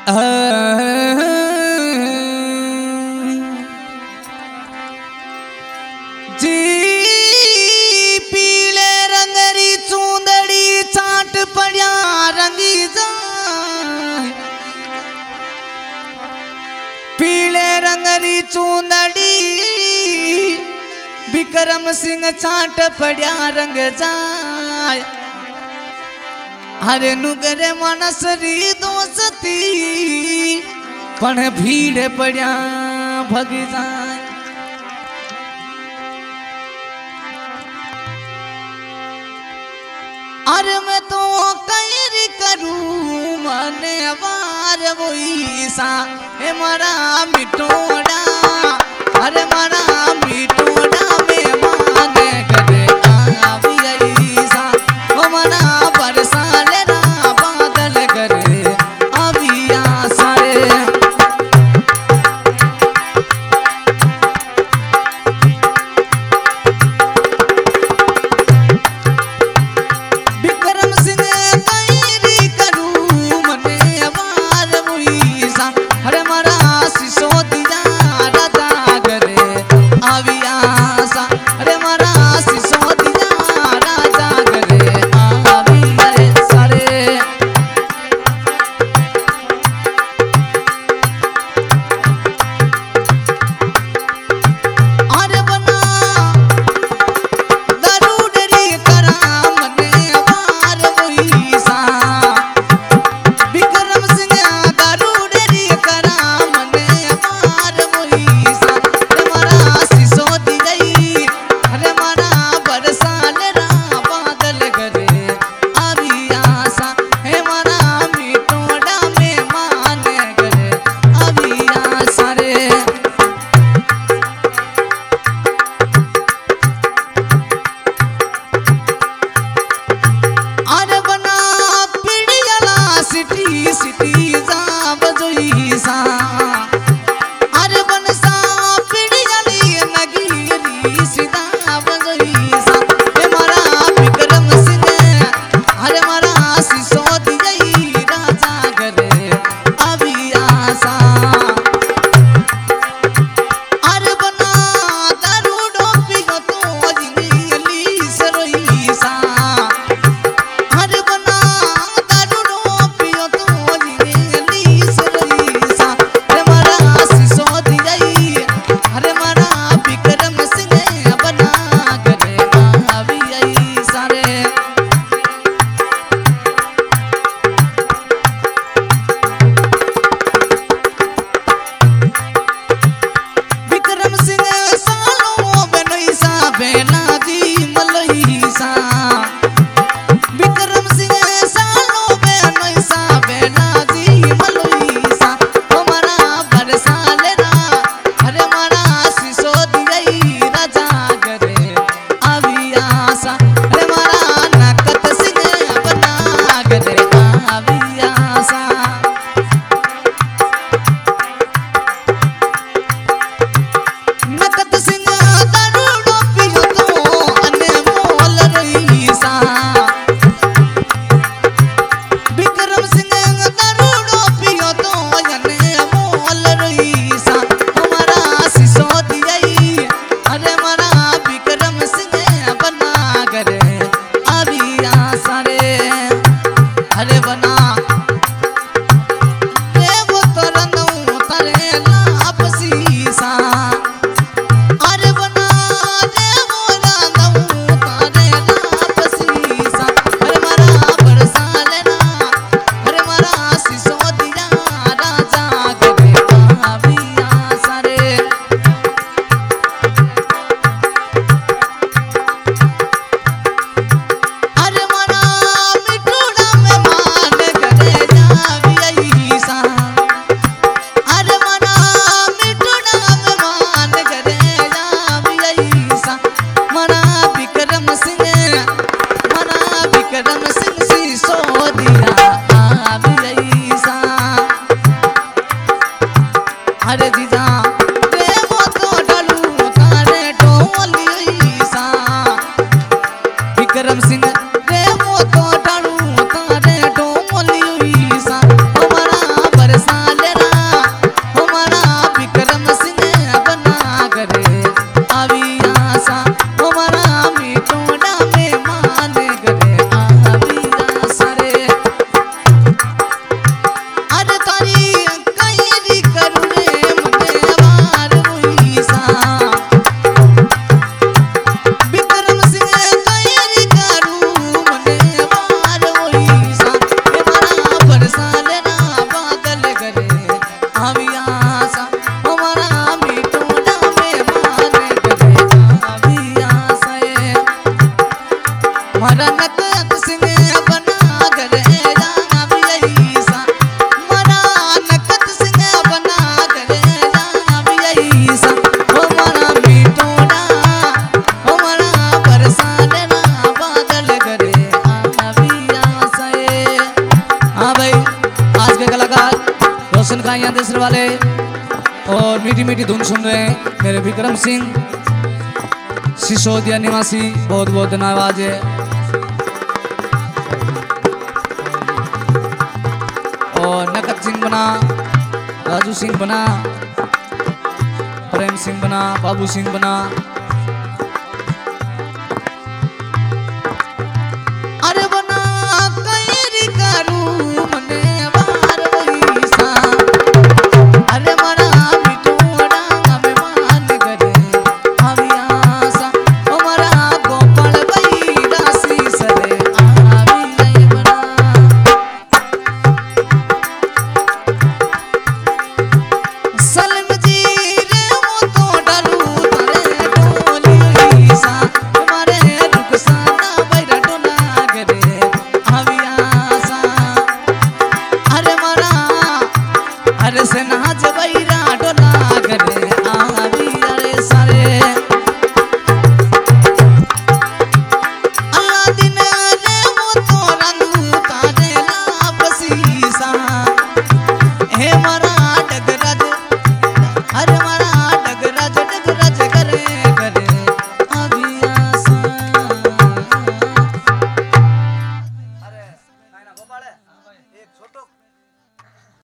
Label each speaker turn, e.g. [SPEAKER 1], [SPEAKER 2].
[SPEAKER 1] जी पीले रंगरी चूंदड़ी चाट पड़िया रंगी जाए पीले रंगरी चूंदड़ी विक्रम सिंह चाट पड़िया रंग जाए हरे नुगरे मनसरी दोस्ती पण भीड़ पड़िया भग जाए अरे मैं तो कैरी करूं मने वार वही सा हे मारा मिटोड़ा अरे मारा मिटोड़ा में माने करे आवी ऐसा ओ मना बरसा लेना बादल करे अभी आसा रे जशन का यहाँ देश वाले और मीठी मीठी धुन सुन रहे हैं मेरे विक्रम सिंह सिसोदिया निवासी, बहुत बहुत धन्यवाद है। और नकद सिंह बना, राजू सिंह बना, प्रेम सिंह बना, बाबू सिंह बना। अरे बना कैरी करू मने बार वही सा, अरे मरा मिटोड़ा में मान करे आविया सा, ओ मरा गोपाल भाई राशि सरे आवी नहीं बना। सलम जी रे वो तो डरू तरे डोली सा, तुम्हारे रुखसाना बैरा डोला करे आविया सा। अरे मरा अरे से